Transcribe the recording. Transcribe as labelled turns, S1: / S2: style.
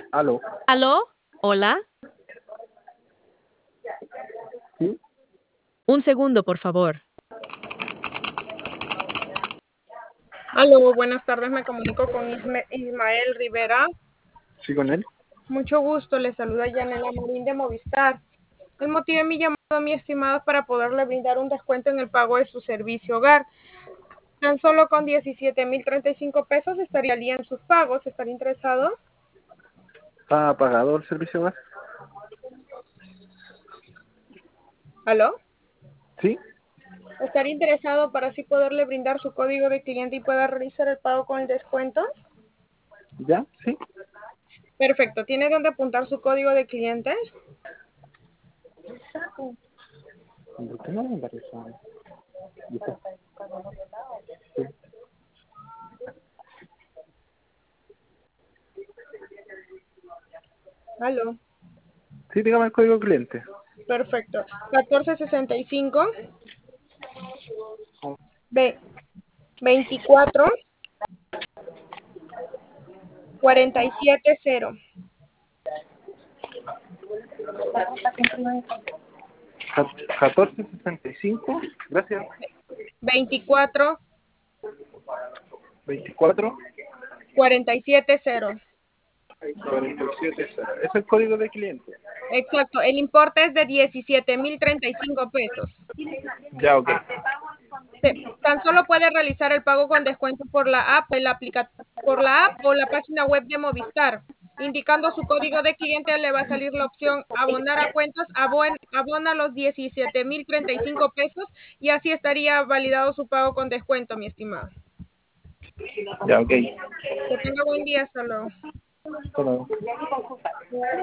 S1: Aló,
S2: ¿Aló? Hola.
S1: ¿sí?
S2: Un segundo, por favor.
S3: Aló, buenas tardes, me comunico con Ismael Rivera.
S1: ¿Sí con él?
S3: Mucho gusto, le saluda Yanela Morín de Movistar. El motivo de mi llamado, mi estimado, es para poderle brindar un descuento en el pago de su servicio hogar. Tan solo con 17,035 pesos estaría al día en sus pagos. ¿Estaría interesado?
S1: ¿Está apagado el servicio gas?
S3: ¿Aló?
S1: ¿Sí?
S3: ¿Estaría interesado para así poderle brindar su código de cliente y pueda realizar el pago con el descuento?
S1: ¿Ya? ¿Sí?
S3: Perfecto. ¿Tiene dónde apuntar su código de cliente?
S1: ¿Por qué no me parece? ¿Viste? Sí.
S3: ¿Aló?
S1: Sí, dígame el código cliente.
S3: Perfecto. 1465 B 24 470.
S1: 1465, gracias.
S3: 24
S1: 24
S3: 470.
S1: 47. Es el código de cliente.
S3: Exacto. El importe es de 17,035 pesos.
S1: Ya, ok.
S3: Tan solo puede realizar el pago con descuento por la app, por la app o la página web de Movistar. Indicando su código de cliente le va a salir la opción abonar a cuentas, abona los 17,035 pesos y así estaría validado su pago con descuento, mi estimado.
S1: Ya, ok.
S3: Que tenga buen día, hasta luego.
S1: Hasta luego.